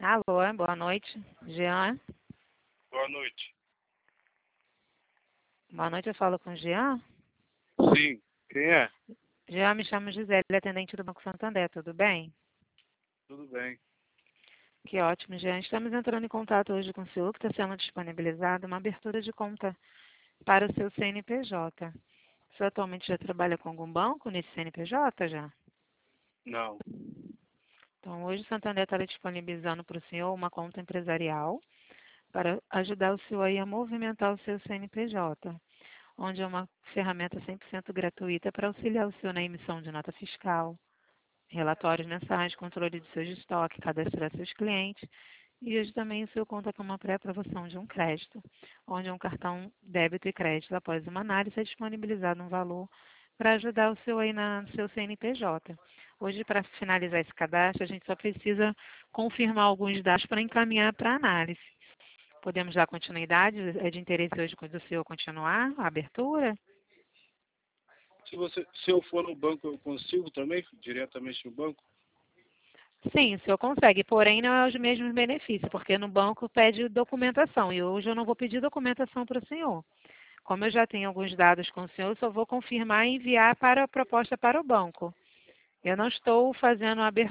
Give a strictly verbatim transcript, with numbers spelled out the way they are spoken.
Alô, boa noite. Jean? Boa noite. Boa noite, eu falo com o Jean. Sim, quem é? Jean, me chamo Gisele, atendente do Banco Santander, tudo bem? Tudo bem. Que ótimo, Jean. Estamos entrando em contato hoje com o senhor, que está sendo disponibilizada uma abertura de conta para o seu C N P J. O senhor atualmente já trabalha com algum banco nesse C N P J já? Não. Então, hoje o Santander está disponibilizando para o senhor uma conta empresarial para ajudar o senhor aí a movimentar o seu C N P J, onde é uma ferramenta cem por cento gratuita para auxiliar o senhor na emissão de nota fiscal, relatórios mensais, controle de seus estoques, cadastrar seus clientes. E hoje também o senhor conta com uma pré-aprovação de um crédito, onde um cartão débito e crédito, após uma análise, é disponibilizado um valor para ajudar o senhor aí na, no seu C N P J. Hoje, para finalizar esse cadastro, a gente só precisa confirmar alguns dados para encaminhar para análise. Podemos dar continuidade? É de interesse hoje do senhor continuar a abertura? Se, você, se eu for no banco, eu consigo também, diretamente no banco? Sim, o senhor consegue, porém não é os mesmos benefícios, porque no banco pede documentação e hoje eu não vou pedir documentação para o senhor. Como eu já tenho alguns dados com o senhor, eu só vou confirmar e enviar para a proposta para o banco. Eu não estou fazendo a abertura